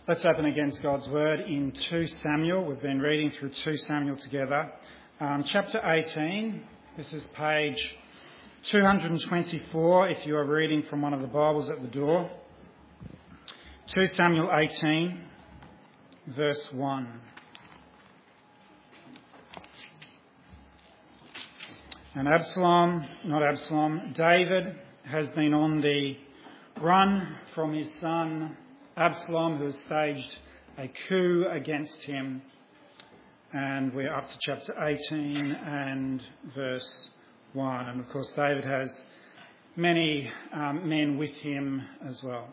Let's open against God's Word in 2 Samuel. We've been reading through 2 Samuel together. Chapter 18, this is page 224 if you are reading from one of the Bibles at the door. 2 Samuel 18, verse 1. And David has been on the run from his son Absalom, who has staged a coup against him. And we're up to chapter 18 and verse 1. And of course, David has many men with him as well.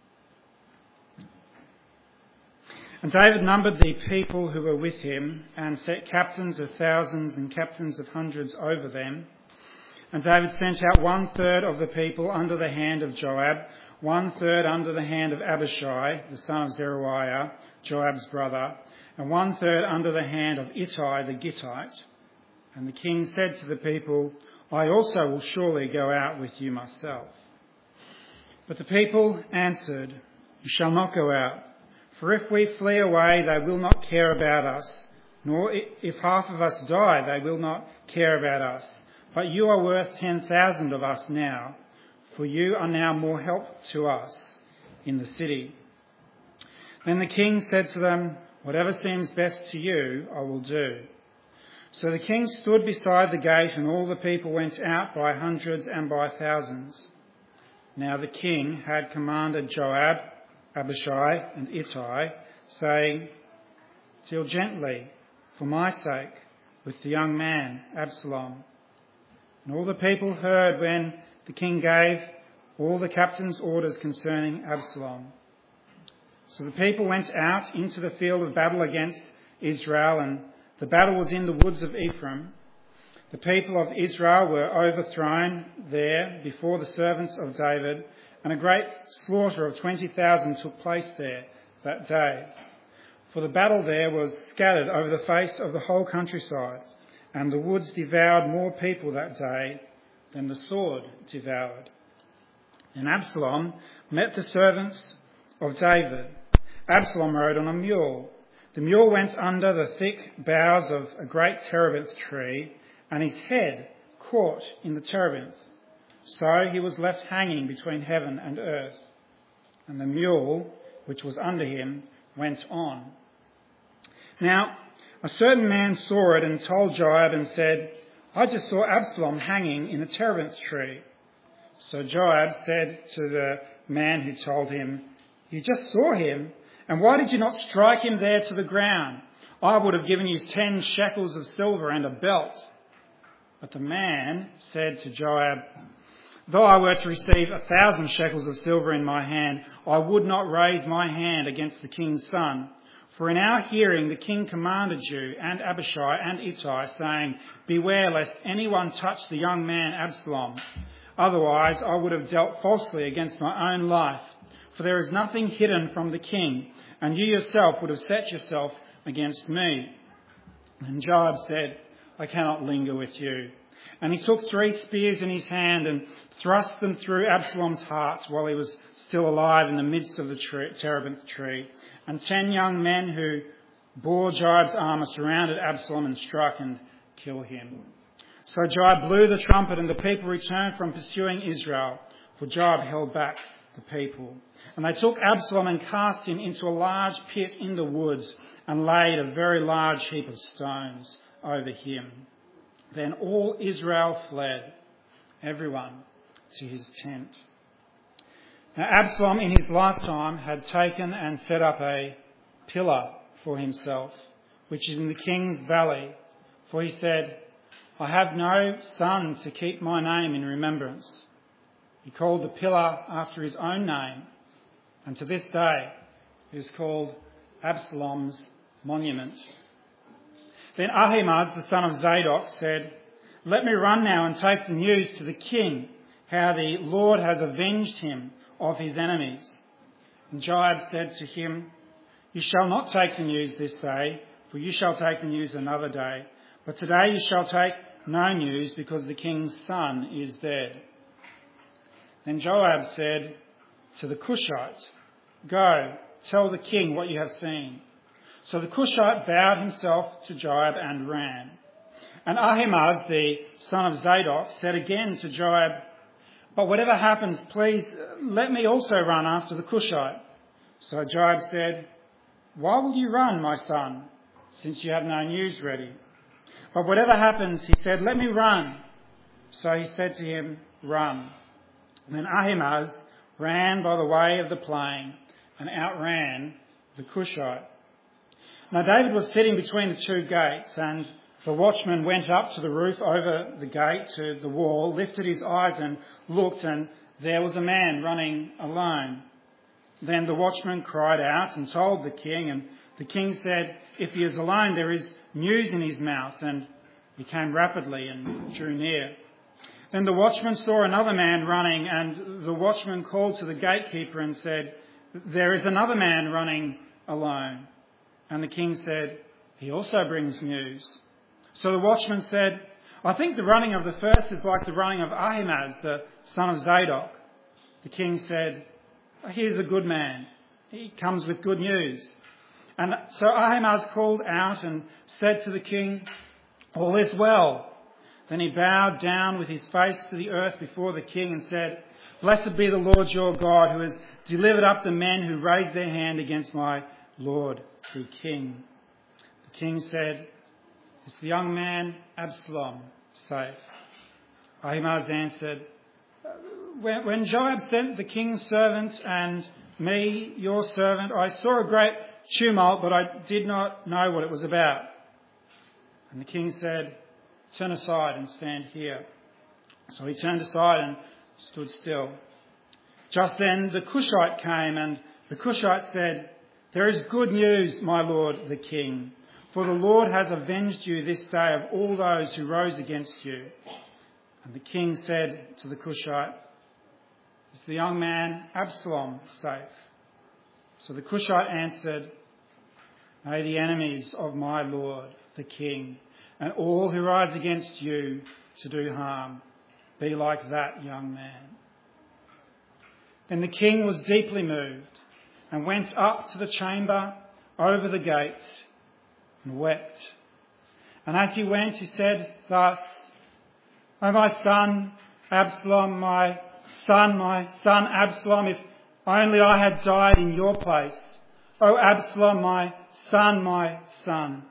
And David numbered the people who were with him and set captains of thousands and captains of hundreds over them. And David sent out 1/3 of the people under the hand of Joab, 1/3 under the hand of Abishai, the son of Zeruiah, Joab's brother, and 1/3 under the hand of Ittai the Gittite. And the king said to the people, I also will surely go out with you myself. But the people answered, You shall not go out, for if we flee away, they will not care about us, nor if half of us die, they will not care about us. But you are worth 10,000 of us now, for you are now more help to us in the city. Then the king said to them, Whatever seems best to you, I will do. So the king stood beside the gate, and all the people went out by hundreds and by thousands. Now the king had commanded Joab, Abishai and Ittai, saying, Deal gently, for my sake, with the young man Absalom. And all the people heard when the king gave all the captain's orders concerning Absalom. So the people went out into the field of battle against Israel, and the battle was in the woods of Ephraim. The people of Israel were overthrown there before the servants of David, and a great slaughter of 20,000 took place there that day. For the battle there was scattered over the face of the whole countryside, and the woods devoured more people that day than the sword devoured. And Absalom met the servants of David. Absalom rode on a mule. The mule went under the thick boughs of a great terebinth tree, and his head caught in the terebinth. So he was left hanging between heaven and earth. And the mule, which was under him, went on. Now, a certain man saw it and told Joab and said, I just saw Absalom hanging in a terebinth tree. So Joab said to the man who told him, You just saw him, and why did you not strike him there to the ground? I would have given you 10 shekels of silver and a belt. But the man said to Joab, Though I were to receive 1,000 shekels of silver in my hand, I would not raise my hand against the king's son. For in our hearing the king commanded you and Abishai and Ittai, saying, Beware lest anyone touch the young man Absalom. Otherwise I would have dealt falsely against my own life. For there is nothing hidden from the king, and you yourself would have set yourself against me. And Joab said, I cannot linger with you. And he took 3 spears in his hand and thrust them through Absalom's heart while he was still alive in the midst of the terebinth tree. And 10 young men who bore Joab's armour surrounded Absalom and struck and killed him. So Joab blew the trumpet, and the people returned from pursuing Israel, for Joab held back the people. And they took Absalom and cast him into a large pit in the woods and laid a very large heap of stones over him. Then all Israel fled, everyone to his tent. Now Absalom in his lifetime had taken and set up a pillar for himself, which is in the king's valley. For he said, I have no son to keep my name in remembrance. He called the pillar after his own name, and to this day it is called Absalom's monument. Then Ahimaaz, the son of Zadok, said, Let me run now and take the news to the king, how the Lord has avenged him of his enemies. And Joab said to him, You shall not take the news this day, for you shall take the news another day. But today you shall take no news, because the king's son is dead. Then Joab said to the Cushite, Go, tell the king what you have seen." So the Cushite bowed himself to Joab and ran. And Ahimaaz, the son of Zadok, said again to Joab, "But whatever happens, please let me also run after the Cushite." So Joab said, "Why will you run, my son, since you have no news ready?" "But whatever happens," he said, "let me run." So he said to him, "Run." Then Ahimaaz ran by the way of the plain and outran the Cushite. Now David was sitting between the two gates, and the watchman went up to the roof over the gate to the wall, lifted his eyes and looked, and there was a man running alone. Then the watchman cried out and told the king, and the king said, "If he is alone, there is news in his mouth." And he came rapidly and drew near. Then the watchman saw another man running, and the watchman called to the gatekeeper and said, "There is another man running alone." And the king said, "He also brings news." So the watchman said, "I think the running of the first is like the running of Ahimaaz, the son of Zadok." The king said, "He is a good man. He comes with good news." And so Ahimaaz called out and said to the king, "All is well." Then he bowed down with his face to the earth before the king and said, "Blessed be the Lord your God, who has delivered up the men who raised their hand against my Lord the king." The king said, "Is the young man Absalom safe?" Ahimaaz answered, When Joab sent the king's servant and me, your servant, I saw a great tumult, but I did not know what it was about." And the king said, "Turn aside and stand here." So he turned aside and stood still. Just then the Cushite came, and the Cushite said, "There is good news, my lord the king, for the Lord has avenged you this day of all those who rose against you." And the king said to the Cushite, "Is the young man Absalom safe?" So the Cushite answered, "May the enemies of my lord the king and all who rise against you to do harm be like that young man." Then the king was deeply moved and went up to the chamber over the gate and wept. And as he went, he said thus, "O my son Absalom, my son Absalom, if only I had died in your place. O Absalom, my son, my son."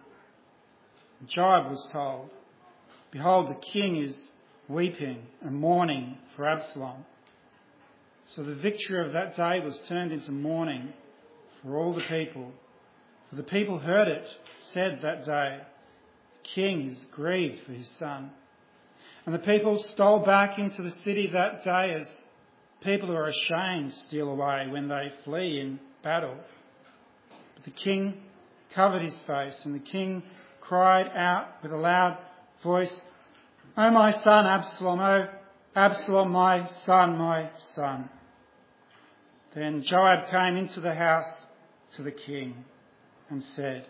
Joab was told, "Behold, the king is weeping and mourning for Absalom." So the victory of that day was turned into mourning for all the people. For the people heard it, said that day, "The king is grieved for his son." And the people stole back into the city that day as people who are ashamed steal away when they flee in battle. But the king covered his face, and the king cried out with a loud voice, "O my son Absalom, O Absalom, my son, my son." Then Joab came into the house to the king and said,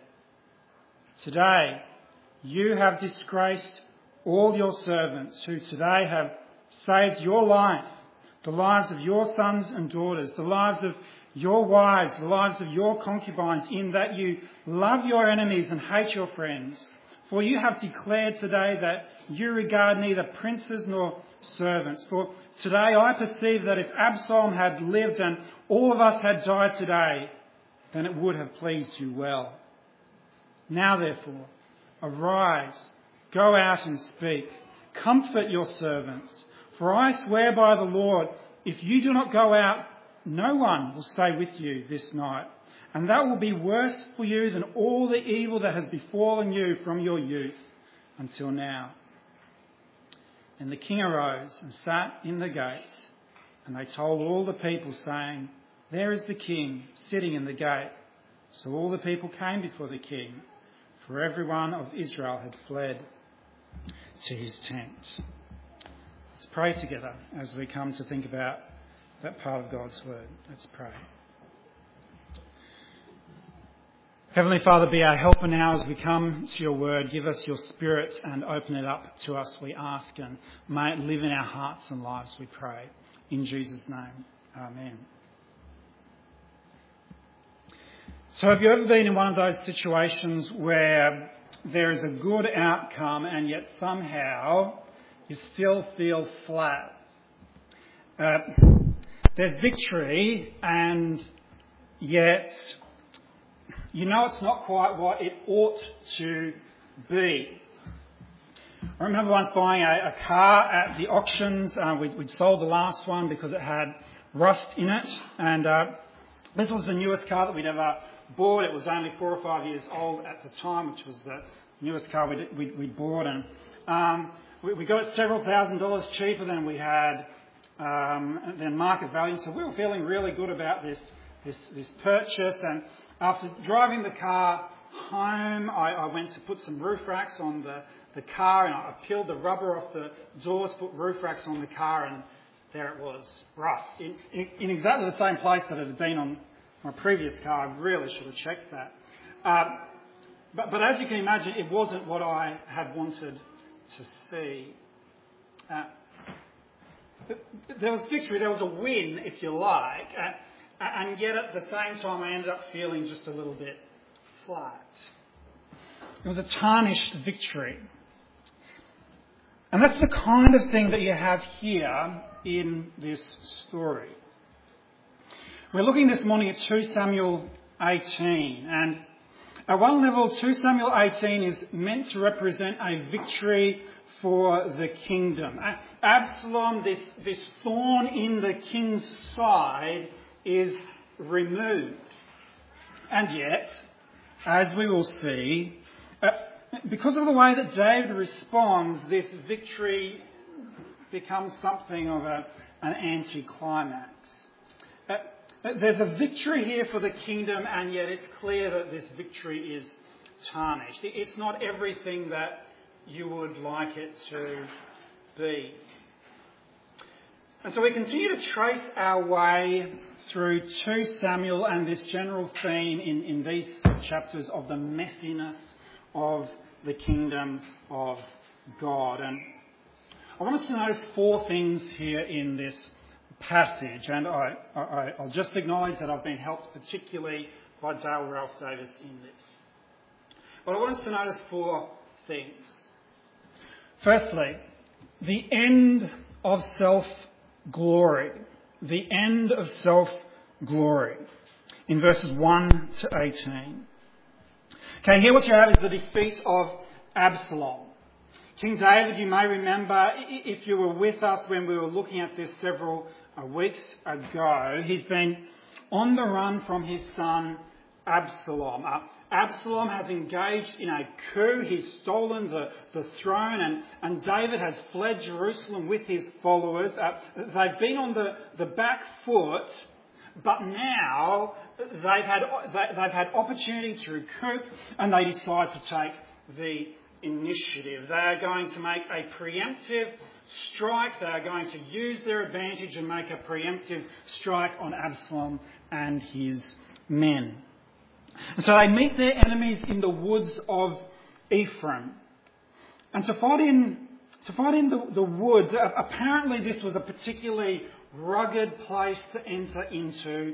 "Today you have disgraced all your servants who today have saved your life, the lives of your sons and daughters, the lives of your wives, the lives of your concubines, in that you love your enemies and hate your friends. For you have declared today that you regard neither princes nor servants. For today I perceive that if Absalom had lived and all of us had died today, then it would have pleased you well. Now therefore, arise, go out and speak. Comfort your servants. For I swear by the Lord, if you do not go out, no one will stay with you this night. And that will be worse for you than all the evil that has befallen you from your youth until now." And the king arose and sat in the gates, and they told all the people, saying, "There is the king sitting in the gate." So all the people came before the king, for everyone of Israel had fled to his tent. Let's pray together as we come to think about that part of God's word. Let's pray. Heavenly Father, be our helper now as we come to your word. Give us your spirit and open it up to us, we ask, and may it live in our hearts and lives, we pray. In Jesus' name, amen. So have you ever been in one of those situations where there is a good outcome and yet somehow you still feel flat? There's victory and yet you know it's not quite what it ought to be. I remember once buying a car at the auctions. We'd sold the last one because it had rust in it, and this was the newest car that we'd ever bought. It was only 4 or 5 years old at the time, which was the newest car we'd bought, and we got it several $1,000s cheaper than we had than market value. So we were feeling really good about this purchase. And after driving the car home, I went to put some roof racks on the car, and I peeled the rubber off the doors, put roof racks on the car, and there it was, rust in exactly the same place that it had been on my previous car. I really should have checked that. But as you can imagine, it wasn't what I had wanted to see. There was victory, there was a win, if you like, and yet at the same time I ended up feeling just a little bit flat. It was a tarnished victory. And that's the kind of thing that you have here in this story. We're looking this morning at 2 Samuel 18, and at one level, 2 Samuel 18 is meant to represent a victory for the kingdom. Absalom, this thorn in the king's side, is removed. And yet, as we will see, because of the way that David responds, this victory becomes something of an anticlimax. There's a victory here for the kingdom, and yet it's clear that this victory is tarnished. It's not everything that you would like it to be. And so we continue to trace our way through 2 Samuel and this general theme in these chapters of the messiness of the kingdom of God. And I want us to notice 4 things here in this passage, and I'll just acknowledge that I've been helped particularly by Dale Ralph Davis in this. But I want us to notice 4 things. Firstly, the end of self-glory. The end of self-glory in verses 1 to 18. Okay, here what you have is the defeat of Absalom. King David, you may remember, if you were with us when we were looking at this several weeks ago, he's been on the run from his son Absalom. Absalom has engaged in a coup. He's stolen the throne, and David has fled Jerusalem with his followers. They've been on the back foot, but now they've had opportunity to recoup, and they decide to take the initiative. They are going to make a preemptive strike. They are going to use their advantage and make a preemptive strike on Absalom and his men. And so they meet their enemies in the woods of Ephraim. And to fight in the woods, apparently this was a particularly rugged place to enter into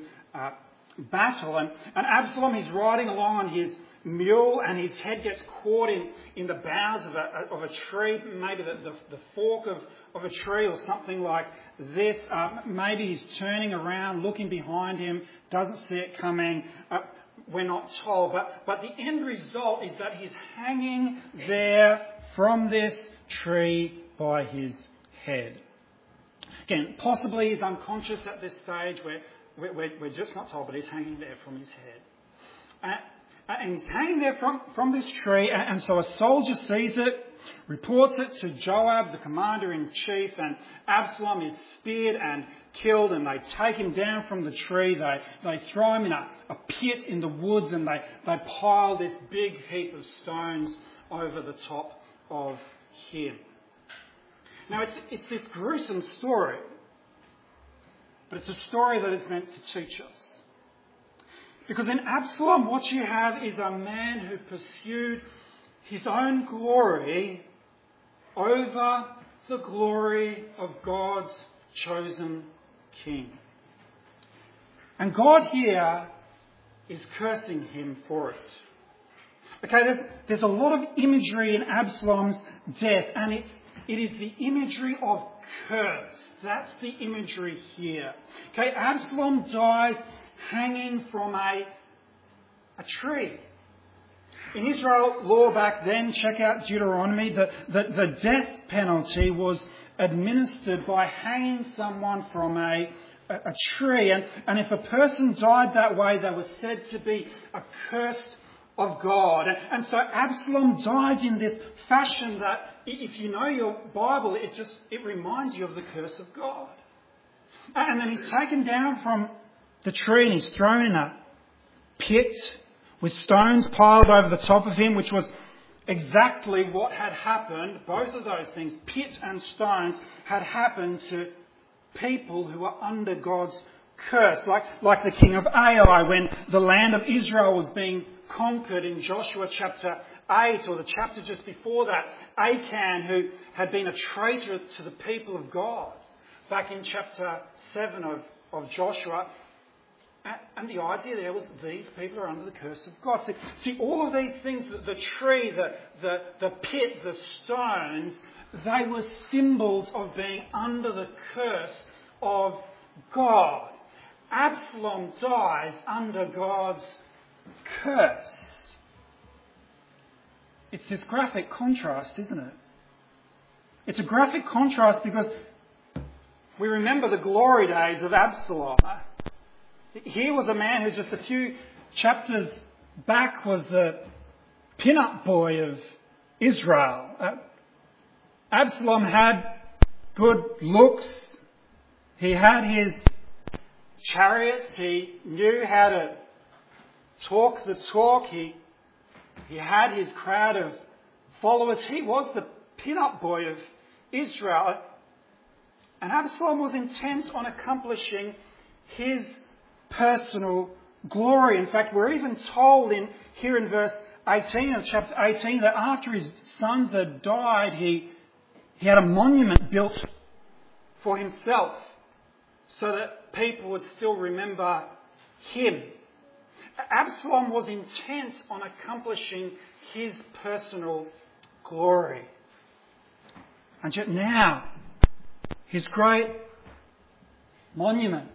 battle. And Absalom is riding along on his mule, and his head gets caught in the boughs of a tree, maybe the fork of a tree or something like this. Maybe he's turning around, looking behind him, doesn't see it coming. We're not told. But the end result is that he's hanging there from this tree by his head. Again, possibly he's unconscious at this stage. We're just not told, but he's hanging there from his head. And he's hanging there from this tree, and so a soldier sees it, reports it to Joab, the commander-in-chief, and Absalom is speared and killed, and they take him down from the tree. They throw him in a pit in the woods, and they pile this big heap of stones over the top of him. Now, it's this gruesome story, but it's a story that is meant to teach us. Because in Absalom, what you have is a man who pursued his own glory over the glory of God's chosen king. And God here is cursing him for it. Okay, there's a lot of imagery in Absalom's death, and it is the imagery of curse. That's the imagery here. Okay, Absalom dies hanging from a tree. In Israel law back then, check out Deuteronomy, the death penalty was administered by hanging someone from a tree. And if a person died that way, they were said to be accursed of God. And so Absalom died in this fashion that, if you know your Bible, it reminds you of the curse of God. And then he's taken down from the tree and he's thrown in a pit with stones piled over the top of him, which was exactly what had happened. Both of those things, pit and stones, had happened to people who were under God's curse. Like the king of Ai, when the land of Israel was being conquered in Joshua chapter 8, or the chapter just before that, Achan, who had been a traitor to the people of God, back in chapter 7 of Joshua. And the idea there was these people are under the curse of God. See, all of these things, the tree, the pit, the stones, they were symbols of being under the curse of God. Absalom dies under God's curse. It's this graphic contrast, isn't it? It's a graphic contrast because we remember the glory days of Absalom. Here was a man who just a few chapters back was the pin-up boy of Israel. Absalom had good looks. He had his chariots. He knew how to talk the talk. He had his crowd of followers. He was the pin-up boy of Israel. And Absalom was intent on accomplishing his personal glory. In fact, we're even told here in verse 18 of chapter 18 that after his sons had died, he had a monument built for himself so that people would still remember him. Absalom was intent on accomplishing his personal glory. And yet now, his great monument,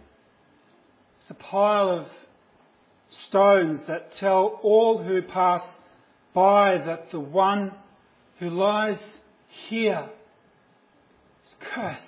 a pile of stones that tell all who pass by that the one who lies here is cursed.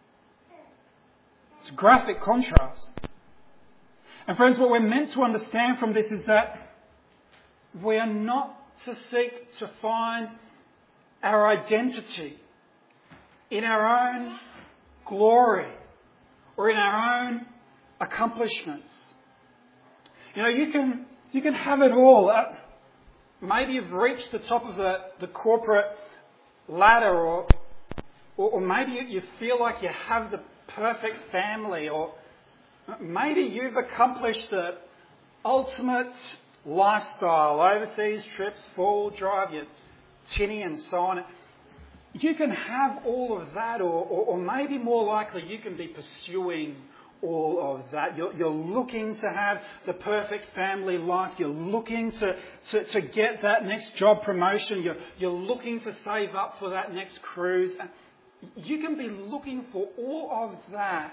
It's a graphic contrast. And friends, what we're meant to understand from this is that we are not to seek to find our identity in our own glory or in our own accomplishments. You know, you can have it all. Maybe you've reached the top of the corporate ladder, or maybe you feel like you have the perfect family, or maybe you've accomplished the ultimate lifestyle, overseas trips, four-wheel drive, your tinny and so on. You can have all of that, or maybe more likely you can be pursuing all of that. You're looking to have the perfect family life. You're looking to get that next job promotion. You're looking to save up for that next cruise. You can be looking for all of that.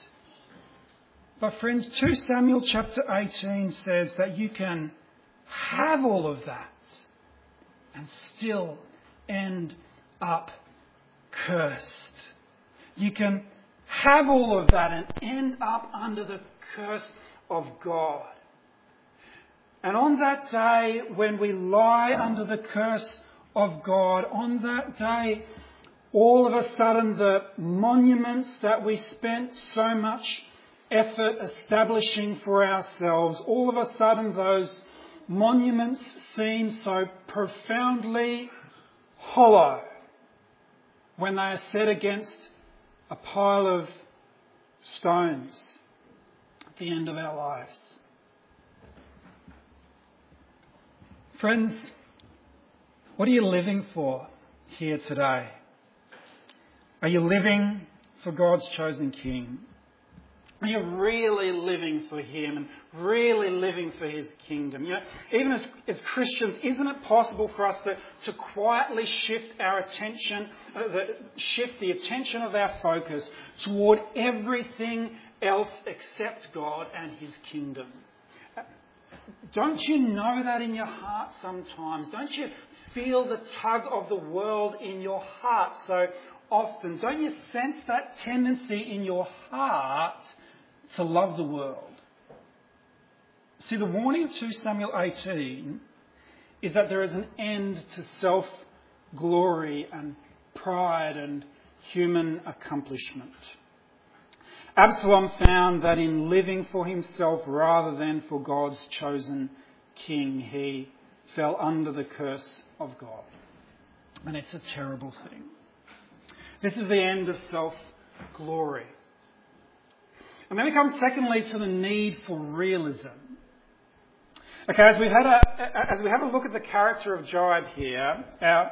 But friends, 2 Samuel chapter 18 says that you can have all of that and still end up cursed. You can have all of that and end up under the curse of God. And on that day, when we lie under the curse of God, on that day, all of a sudden the monuments that we spent so much effort establishing for ourselves, all of a sudden those monuments seem so profoundly hollow when they are set against a pile of stones at the end of our lives. Friends, what are you living for here today? Are you living for God's chosen King? and you're really living for Him and really living for His kingdom. Even as Christians, isn't it possible for us to quietly shift our attention, shift the attention of our focus toward everything else except God and His kingdom? Don't you know that in your heart sometimes? Don't you feel the tug of the world in your heart so often? Don't you sense that tendency in your heart to love the world? See, the warning of 2 Samuel 18 is that there is an end to self-glory and pride and human accomplishment. Absalom found that in living for himself rather than for God's chosen king, he fell under the curse of God. And it's a terrible thing. This is the end of self-glory. And then we come secondly to the need for realism. Okay, as we have a look at the character of Joab here,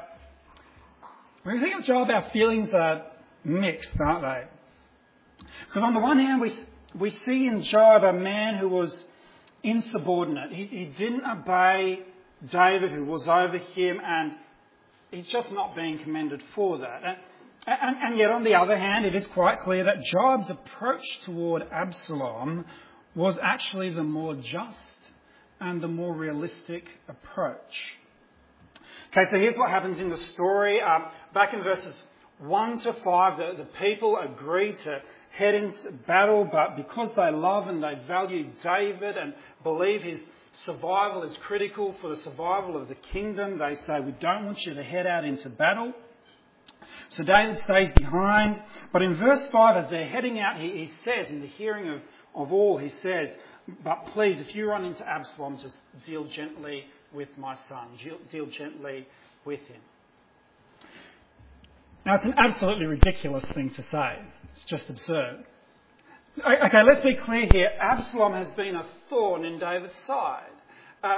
when we think of Joab, our feelings are mixed, aren't they? Because on the one hand, we see in Joab a man who was insubordinate. He didn't obey David, who was over him, and he's just not being commended for that. And yet, on the other hand, it is quite clear that Joab's approach toward Absalom was actually the more just and the more realistic approach. Okay, so here's what happens in the story. Back in verses 1 to 5, the people agreed to head into battle, but because they love and they value David and believe his survival is critical for the survival of the kingdom, they say, we don't want you to head out into battle. So David stays behind. But in verse 5, as they're heading out, he says, in the hearing of all, he says, but please, if you run into Absalom, just deal gently with my son. Deal gently with him. Now, it's an absolutely ridiculous thing to say. It's just absurd. Okay, let's be clear here. Absalom has been a thorn in David's side.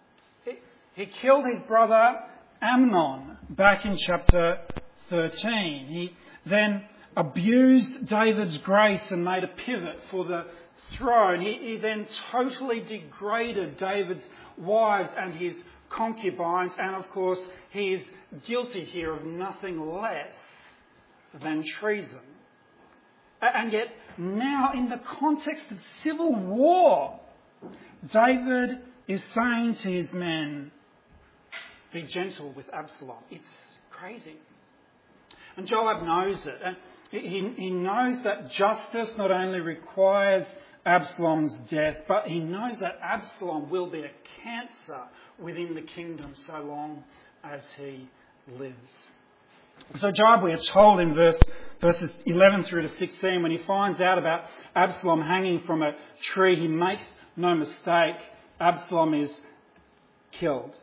He killed his brother Amnon back in chapter 13. He then abused David's grace and made a pivot for the throne. He then totally degraded David's wives and his concubines, and of course he is guilty here of nothing less than treason. And yet now, in the context of civil war, David is saying to his men, be gentle with Absalom. It's crazy. And Joab knows it. And he knows that justice not only requires Absalom's death, but he knows that Absalom will be a cancer within the kingdom so long as he lives. So Joab, we are told in verses 11 through to 16, when he finds out about Absalom hanging from a tree, he makes no mistake, Absalom is killed.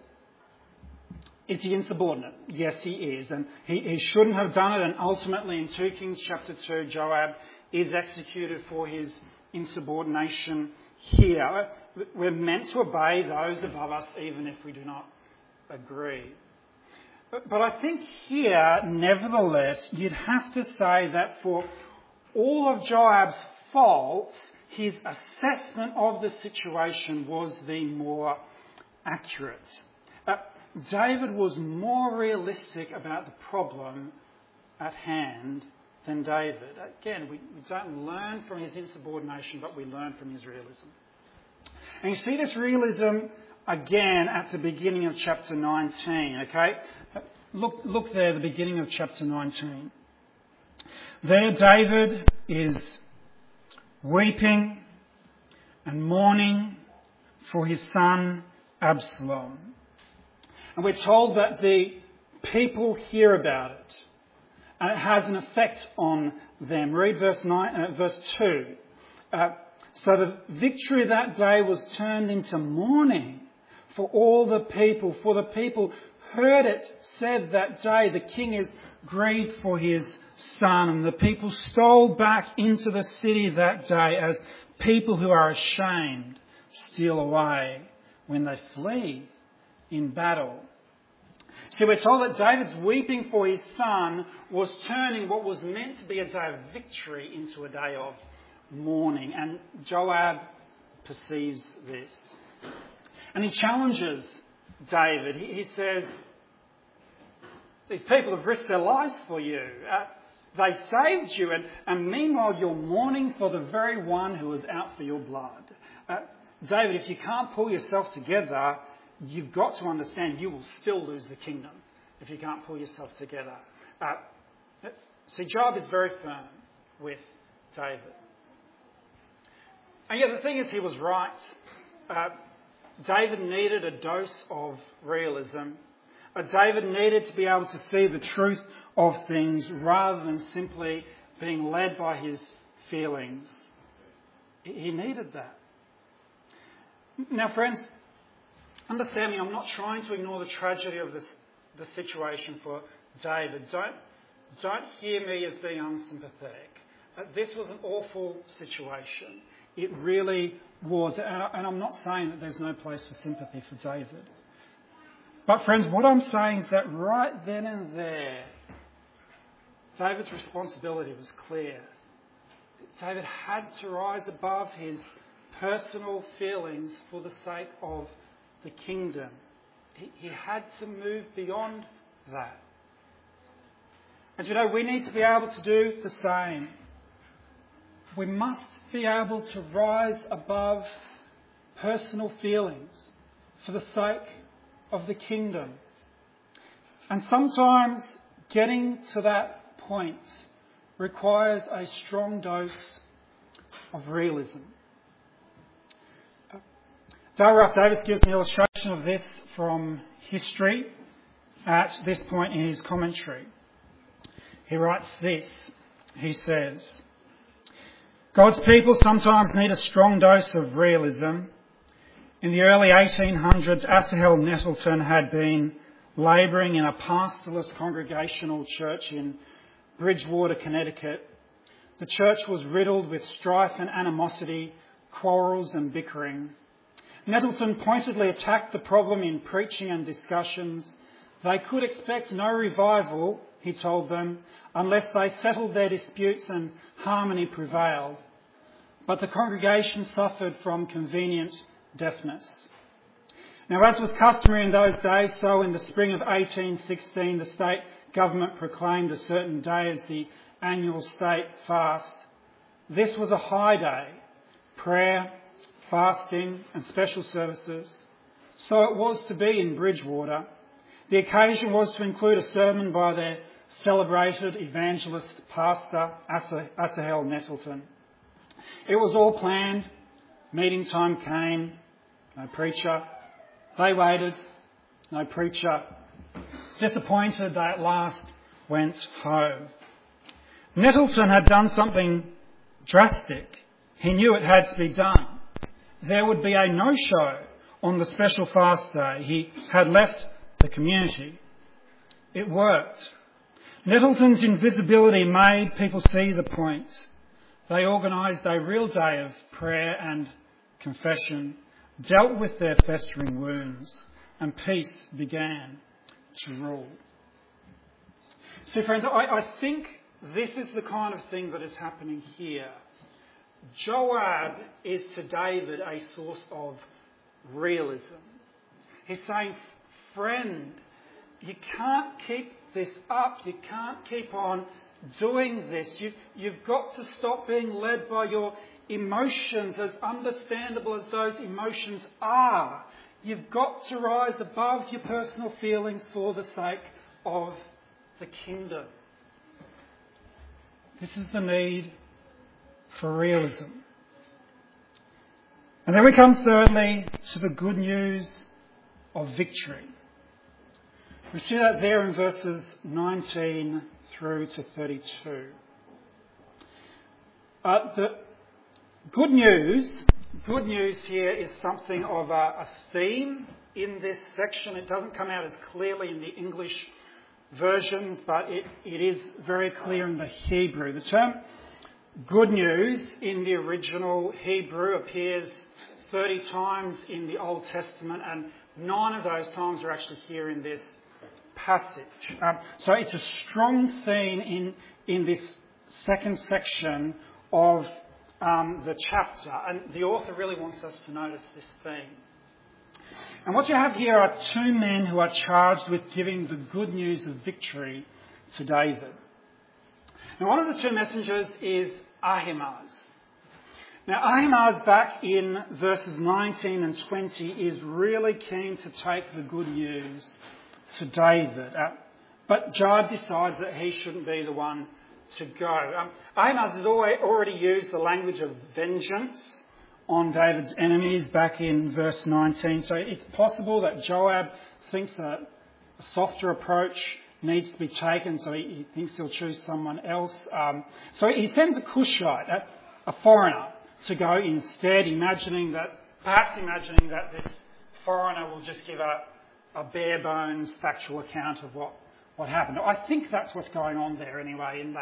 Is he insubordinate? Yes, he is. And he shouldn't have done it. And ultimately in 2 Kings chapter 2, Joab is executed for his insubordination here. We're meant to obey those above us even if we do not agree. But I think here, nevertheless, you'd have to say that for all of Joab's faults, his assessment of the situation was the more accurate. David was more realistic about the problem at hand than David. Again, we don't learn from his insubordination, but we learn from his realism. And you see this realism again at the beginning of chapter 19, okay? Look there, the beginning of chapter 19. There David is weeping and mourning for his son Absalom. And we're told that the people hear about it. And it has an effect on them. Read verse 2. So the victory that day was turned into mourning for all the people. For the people heard it said that day, the king is grieved for his son. And the people stole back into the city that day as people who are ashamed steal away when they flee in battle. So we're told that David's weeping for his son was turning what was meant to be a day of victory into a day of mourning, and Joab perceives this. And he challenges David. He says, these people have risked their lives for you. They saved you, and meanwhile you're mourning for the very one who was out for your blood. David, if you can't pull yourself together, you've got to understand you will still lose the kingdom if you can't pull yourself together. See, Joab is very firm with David. And yet the thing is, he was right. David needed a dose of realism. David needed to be able to see the truth of things rather than simply being led by his feelings. He needed that. Now, friends, understand me, I'm not trying to ignore the tragedy of the situation for David. Don't hear me as being unsympathetic. This was an awful situation. It really was. And I'm not saying that there's no place for sympathy for David. But friends, what I'm saying is that right then and there, David's responsibility was clear. David had to rise above his personal feelings for the sake of the kingdom. He had to move beyond that. And you know, we need to be able to do the same. We must be able to rise above personal feelings for the sake of the kingdom. And sometimes getting to that point requires a strong dose of realism. Dale Ralph Davis gives an illustration of this from history at this point in his commentary. He writes this. He says, God's people sometimes need a strong dose of realism. In the early 1800s, Asahel Nettleton had been labouring in a pastorless congregational church in Bridgewater, Connecticut. The church was riddled with strife and animosity, quarrels and bickering. Nettleton pointedly attacked the problem in preaching and discussions. They could expect no revival, he told them, unless they settled their disputes and harmony prevailed. But the congregation suffered from convenient deafness. Now, as was customary in those days, so in the spring of 1816, the state government proclaimed a certain day as the annual state fast. This was a high day, prayer, fasting and special services. So it was to be in Bridgewater. The occasion was to include a sermon by their celebrated evangelist pastor, Asahel Nettleton. It was all planned. Meeting time came. No preacher. They waited. No preacher. Disappointed, they at last went home. Nettleton had done something drastic. He knew it had to be done. There would be a no-show on the special fast day. He had left the community. It worked. Nettleton's invisibility made people see the point. They organised a real day of prayer and confession, dealt with their festering wounds, and peace began to rule. See, friends, I think this is the kind of thing that is happening here. Joab is to David a source of realism. He's saying, friend, you can't keep this up. You can't keep on doing this. You've got to stop being led by your emotions, as understandable as those emotions are. You've got to rise above your personal feelings for the sake of the kingdom. This is the need for realism. And then we come thirdly to the good news of victory. We see that there in verses 19 through to 32. The good news here is something of a theme in this section. It doesn't come out as clearly in the English versions, but it is very clear in the Hebrew. The term good news in the original Hebrew appears 30 times in the Old Testament, and 9 of those times are actually here in this passage. So it's a strong theme in this second section of the chapter, and the author really wants us to notice this theme. And what you have here are two men who are charged with giving the good news of victory to David. Now, one of the two messengers is Ahimaaz. Now, Ahimaaz, back in verses 19 and 20, is really keen to take the good news to David. But Joab decides that he shouldn't be the one to go. Ahimaaz has already used the language of vengeance on David's enemies back in verse 19. So it's possible that Joab thinks a softer approach needs to be taken, so he thinks he'll choose someone else. So he sends a Cushite, a foreigner, to go instead, imagining that this foreigner will just give a bare bones factual account of what happened. I think that's what's going on there anyway in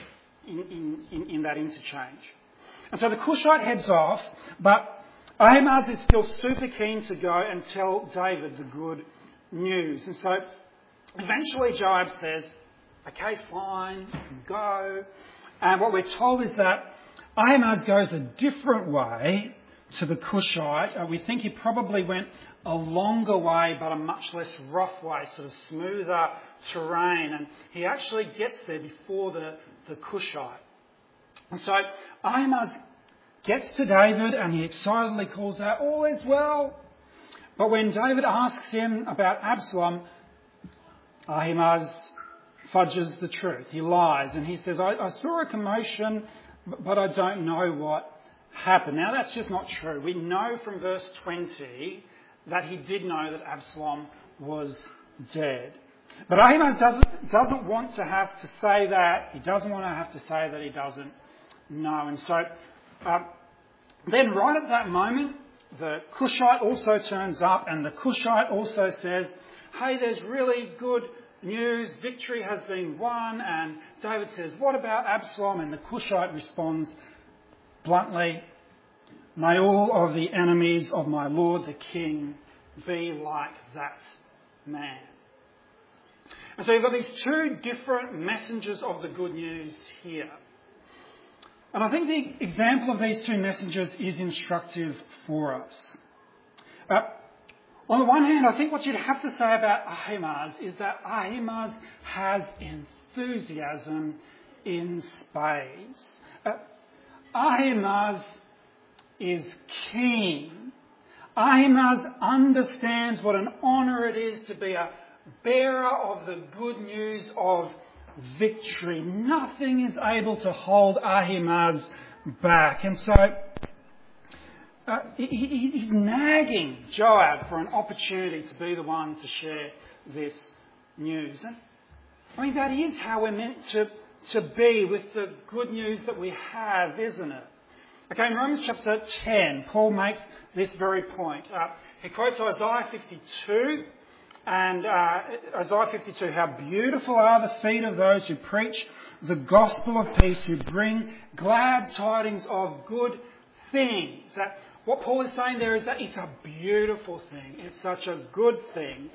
that interchange. And so the Cushite heads off, but Ahimaaz is still super keen to go and tell David the good news. And so eventually Joab says, okay, fine, go. And what we're told is that Ahimaaz goes a different way to the Cushite. We think he probably went a longer way, but a much less rough way, sort of smoother terrain. And he actually gets there before the Cushite. And so Ahimaaz gets to David and he excitedly calls out, all is well. But when David asks him about Absalom, Ahimaaz fudges the truth. He lies and he says, I saw a commotion, but I don't know what happened. Now that's just not true. We know from verse 20 that he did know that Absalom was dead. But Ahimaaz doesn't want to have to say that. He doesn't want to have to say that he doesn't know. And so then right at that moment, the Cushite also turns up and the Cushite also says, hey, there's really good news. Victory has been won. And David says, what about Absalom? And the Cushite responds bluntly, may all of the enemies of my Lord the King be like that man. And so you've got these two different messengers of the good news here. And I think the example of these two messengers is instructive for us. On the one hand, I think what you'd have to say about Ahimaaz is that Ahimaaz has enthusiasm in spades. Ahimaaz is keen. Ahimaaz understands what an honour it is to be a bearer of the good news of victory. Nothing is able to hold Ahimaaz back. And so he's nagging Joab for an opportunity to be the one to share this news. And I mean, that is how we're meant to be with the good news that we have, isn't it? Okay, in Romans chapter 10, Paul makes this very point. He quotes Isaiah 52, and Isaiah 52, how beautiful are the feet of those who preach the gospel of peace, who bring glad tidings of good things. What Paul is saying there is that it's a beautiful thing. It's such a good thing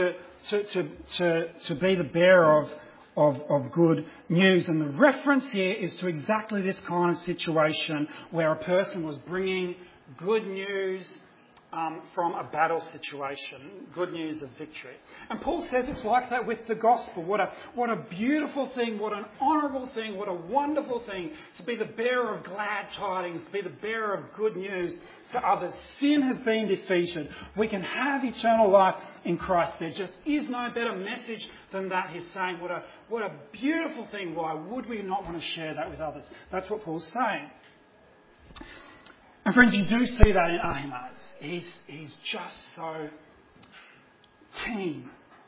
to be the bearer of good news. And the reference here is to exactly this kind of situation where a person was bringing good news from a battle situation, good news of victory. And Paul says it's like that with the gospel. What a beautiful thing, what an honourable thing, what a wonderful thing to be the bearer of glad tidings, to be the bearer of good news to others. Sin has been defeated. We can have eternal life in Christ. There just is no better message than that. He's saying what a beautiful thing. Why would we not want to share that with others? That's what Paul's saying. And friends, you do see that in Ahimaaz. He's just so keen.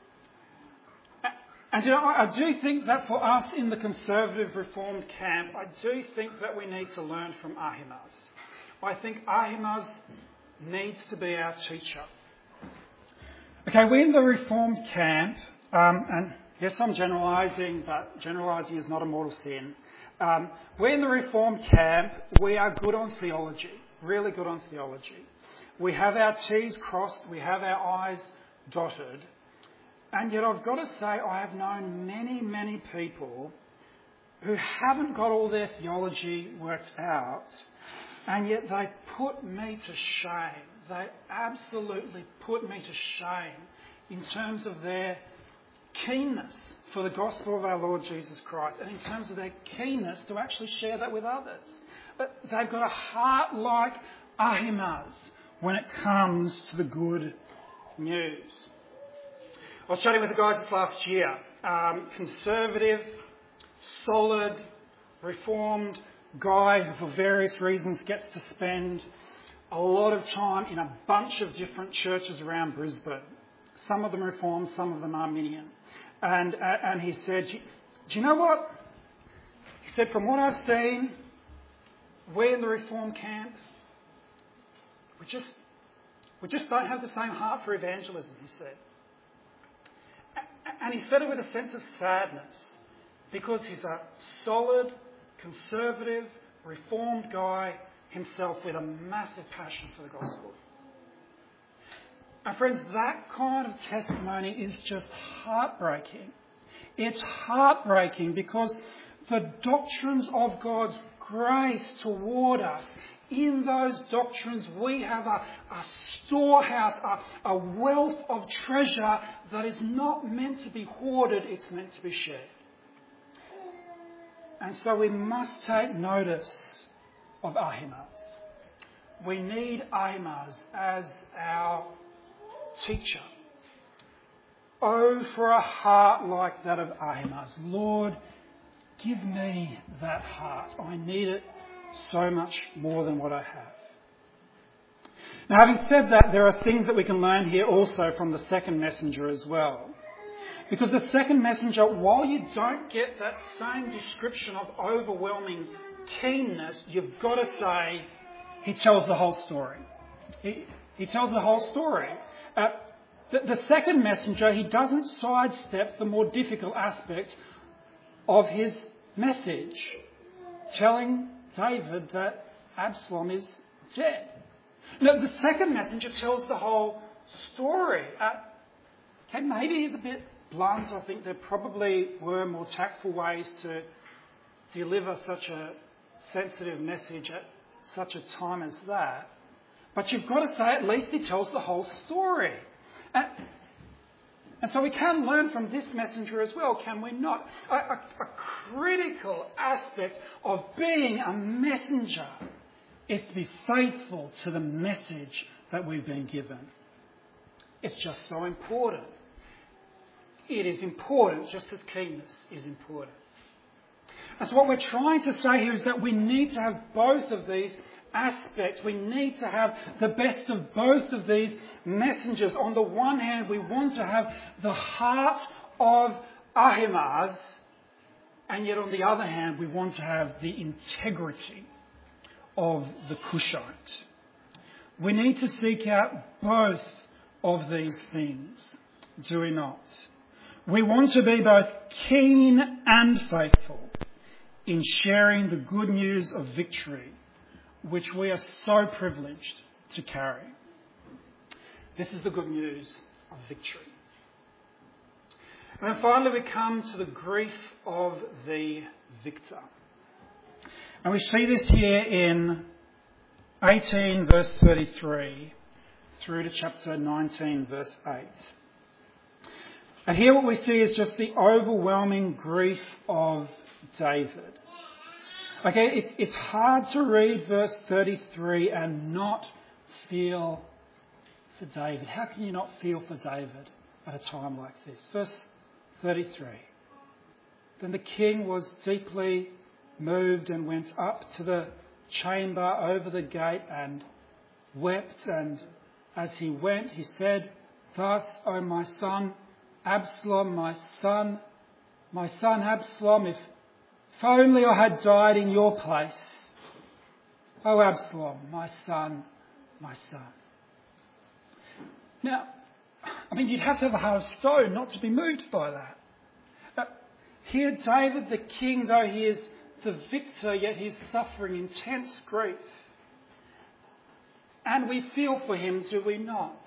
And you know, I do think that for us in the conservative reformed camp, I do think that we need to learn from Ahimaaz. I think Ahimaaz needs to be our teacher. Okay, we're in the reformed camp, and yes, I'm generalising, but generalising is not a mortal sin. We're in the reformed camp. We are good on theology. Really good on theology. We have our T's crossed, we have our I's dotted, and yet I've got to say I have known many, many people who haven't got all their theology worked out, and yet they put me to shame. They absolutely put me to shame in terms of their keenness for the gospel of our Lord Jesus Christ, and in terms of their keenness to actually share that with others. But they've got a heart like Ahimaaz when it comes to the good news. I was chatting with the guys this last year. Conservative, solid, reformed guy who for various reasons gets to spend a lot of time in a bunch of different churches around Brisbane. Some of them Reformed, some of them Arminian. And he said, do you know what? He said, from what I've seen, we in the Reformed camp, we just don't have the same heart for evangelism, he said. And he said it with a sense of sadness, because he's a solid, conservative, reformed guy himself with a massive passion for the gospel. And friends, that kind of testimony is just heartbreaking. It's heartbreaking because the doctrines of God's grace toward us, in those doctrines we have a storehouse, a wealth of treasure that is not meant to be hoarded, it's meant to be shared. And so we must take notice of Ahimaaz. We need Ahimaaz as our teacher. Oh, for a heart like that of Ahimaaz. Lord, give me that heart. I need it so much more than what I have. Now, having said that, there are things that we can learn here also from the second messenger as well. Because the second messenger, while you don't get that same description of overwhelming keenness, you've got to say he tells the whole story. He tells the whole story. The second messenger, he doesn't sidestep the more difficult aspect of his message, telling David that Absalom is dead. No, the second messenger tells the whole story. Okay, maybe he's a bit blunt. I think there probably were more tactful ways to deliver such a sensitive message at such a time as that. But you've got to say at least he tells the whole story. And so we can learn from this messenger as well, can we not? A critical aspect of being a messenger is to be faithful to the message that we've been given. It's just so important. It is important, just as keenness is important. And so what we're trying to say here is that we need to have both of these aspects. We need to have the best of both of these messengers. On the one hand, we want to have the heart of Ahimaaz, and yet on the other hand, we want to have the integrity of the Cushite. We need to seek out both of these things, do we not? We want to be both keen and faithful in sharing the good news of victory, which we are so privileged to carry. This is the good news of victory. And then finally we come to the grief of the victor. And we see this here in 18 verse 33 through to chapter 19 verse 8. And here what we see is just the overwhelming grief of David. Okay, it's hard to read verse 33 and not feel for David. How can you not feel for David at a time like this? Verse 33. Then the king was deeply moved and went up to the chamber over the gate and wept. And as he went, he said, "Thus, O my son Absalom, my son Absalom, if only I had died in your place. O Absalom, my son, my son." Now, you'd have to have a heart of stone not to be moved by that. Here, David, the king, though he is the victor, yet he's suffering intense grief. And we feel for him, do we not?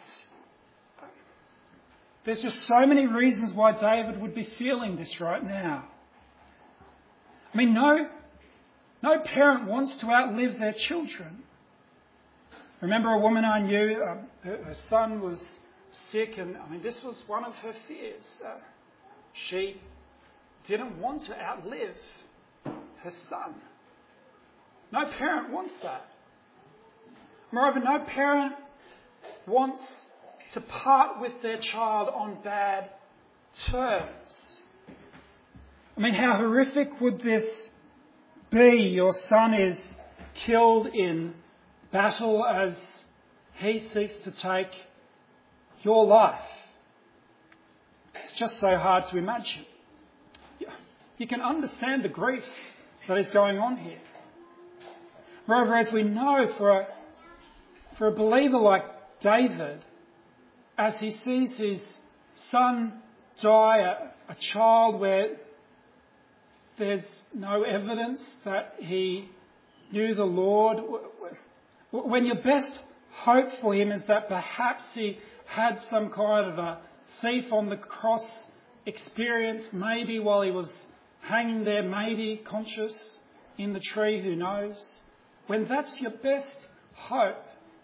There's just so many reasons why David would be feeling this right now. I mean, no parent wants to outlive their children. Remember a woman I knew, her son was sick, and this was one of her fears. She didn't want to outlive her son. No parent wants that. Moreover, no parent wants to part with their child on bad terms. How horrific would this be? Your son is killed in battle as he seeks to take your life. It's just so hard to imagine. You can understand the grief that is going on here. Moreover, as we know, for a believer like David, as he sees his son die, a child where there's no evidence that he knew the Lord, when your best hope for him is that perhaps he had some kind of a thief on the cross experience, maybe while he was hanging there, maybe conscious in the tree, who knows? When that's your best hope,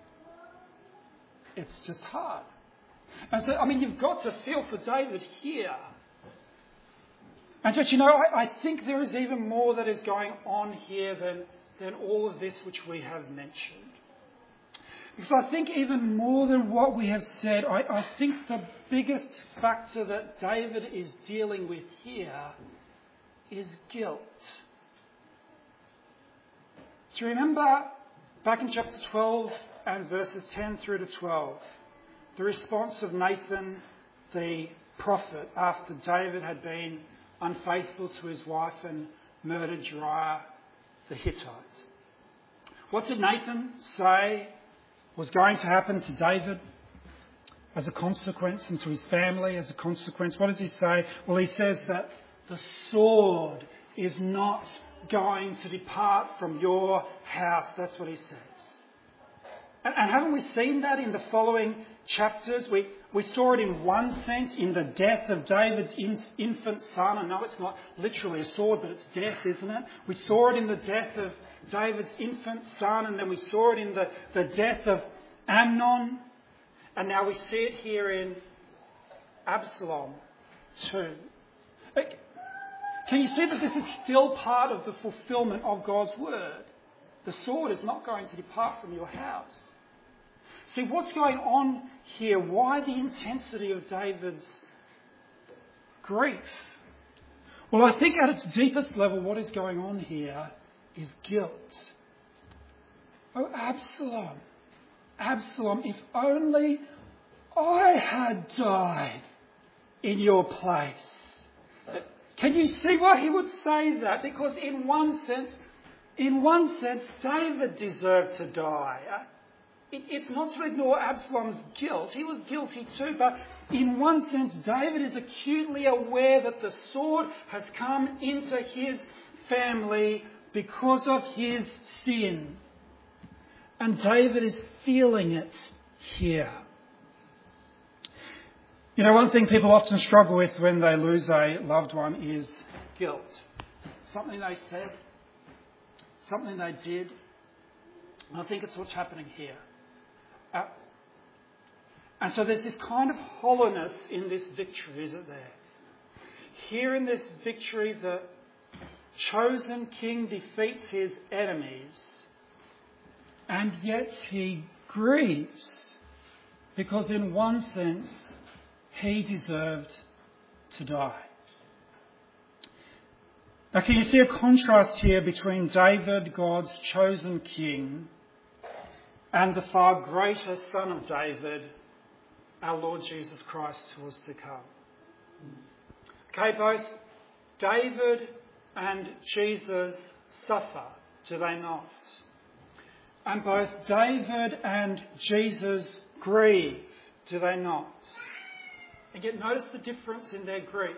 it's just hard. And so, you've got to feel for David here. And church, I think there is even more that is going on here than all of this which we have mentioned. Because I think even more than what we have said, I think the biggest factor that David is dealing with here is guilt. Do you remember back in chapter 12 and verses 10 through to 12, the response of Nathan the prophet after David had been unfaithful to his wife and murdered Uriah the Hittite? What did Nathan say was going to happen to David as a consequence, and to his family as a consequence? What does he say? Well, he says that the sword is not going to depart from your house. That's what he says. And haven't we seen that in the following chapters? We saw it in one sense in the death of David's infant son. I know it's not literally a sword, but it's death, isn't it? We saw it in the death of David's infant son, and then we saw it in the death of Amnon. And now we see it here in Absalom too. Can you see that this is still part of the fulfillment of God's word? The sword is not going to depart from your house. See, what's going on here? Why the intensity of David's grief? Well, I think at its deepest level, what is going on here is guilt. Oh, Absalom, Absalom, if only I had died in your place. Can you see why he would say that? Because in one sense, David deserved to die. It's not to ignore Absalom's guilt. He was guilty too, but in one sense, David is acutely aware that the sword has come into his family because of his sin. And David is feeling it here. One thing people often struggle with when they lose a loved one is guilt. Something they said, something they did. And I think it's what's happening here. And so there's this kind of hollowness in this victory, isn't there? Here in this victory, the chosen king defeats his enemies, and yet he grieves because in one sense he deserved to die. Now, can you see a contrast here between David, God's chosen king, and the far greater Son of David, our Lord Jesus Christ, who was to come? Okay, both David and Jesus suffer, do they not? And both David and Jesus grieve, do they not? And yet notice the difference in their grief.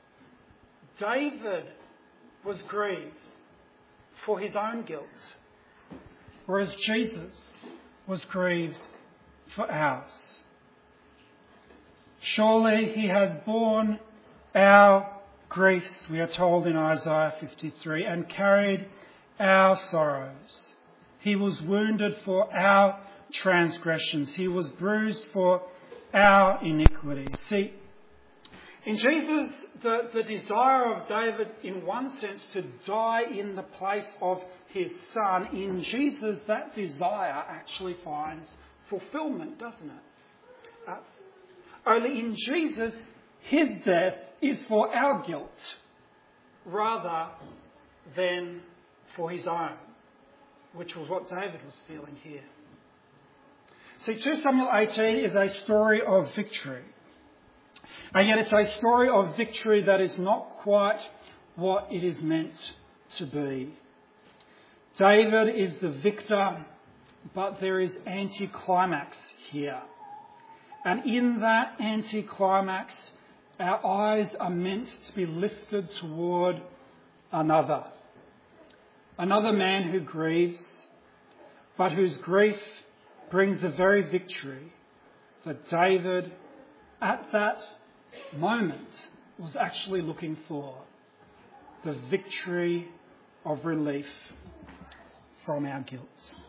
David was grieved for his own guilt, whereas Jesus was grieved for ours. Surely he has borne our griefs, we are told in Isaiah 53, and carried our sorrows. He was wounded for our transgressions. He was bruised for our iniquities. See, in Jesus, the desire of David, in one sense, to die in the place of his son, in Jesus, that desire actually finds fulfillment, doesn't it? Only in Jesus, his death is for our guilt rather than for his own, which was what David was feeling here. See, 2 Samuel 18 is a story of victory. And yet it's a story of victory that is not quite what it is meant to be. David is the victor, but there is anticlimax here. And in that anticlimax, our eyes are meant to be lifted toward another. Another man who grieves, but whose grief brings the very victory that David, at that moment, was actually looking for. The victory of relief from our guilt.